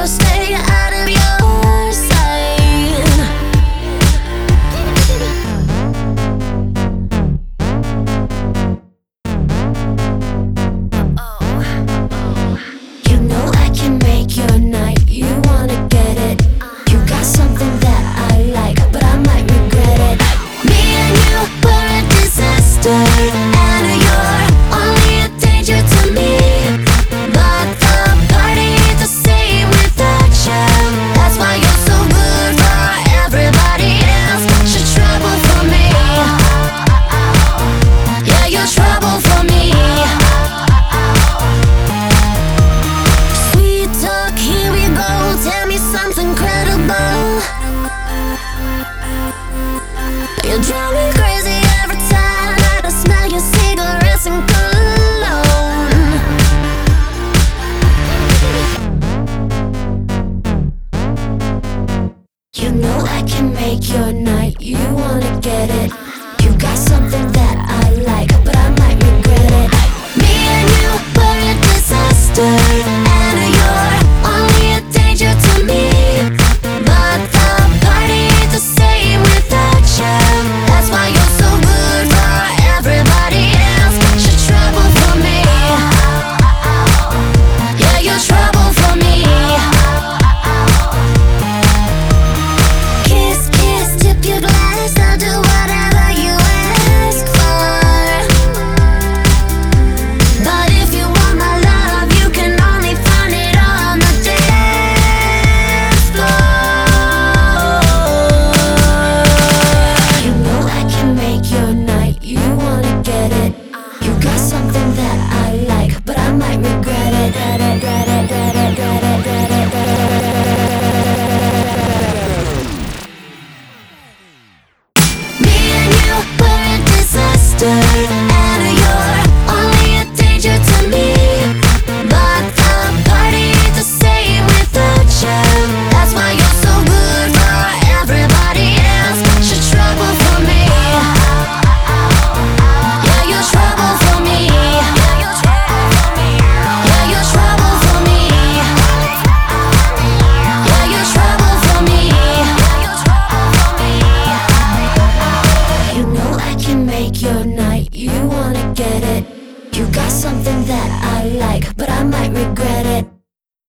stay out of your sight. You know I can make your night. You wanna get it. You got something that I like, but I might regret it. Me and you were a disaster, and you're only a danger to me. But the party ain't the same without you. That's why you're so good for everybody else. You're trouble for me. Yeah, you're trouble for me. Sweet talk, here we go. Tell me something credible. You drive me crazy every time that I smell your cigarettes and cologne. You know I can make your night. You wanna get it. You got something that I like, but I might regret it. Me and you were a disaster, and you're only a danger to me. But the party ain't the same without you. That's why you're so good for everybody else. You're trouble for me. Yeah, you're trouble for me. Kiss, kiss, tip your glass. I'll do whatever you ask for. But if you want my love, you can only find it on the dance floor. You know I can make your night. You wanna get it. You got something that I like, but I might regret it. Me and you were a disaster, and you're only a danger to me. But the party ain't the same without you. That's why you're so good for everybody else. You're trouble for me. Yeah, you're trouble for me. Yeah, you're trouble for me. Yeah, you're trouble for me. You know I can make your night. You wanna get it. You got something that I like, but I might regret it.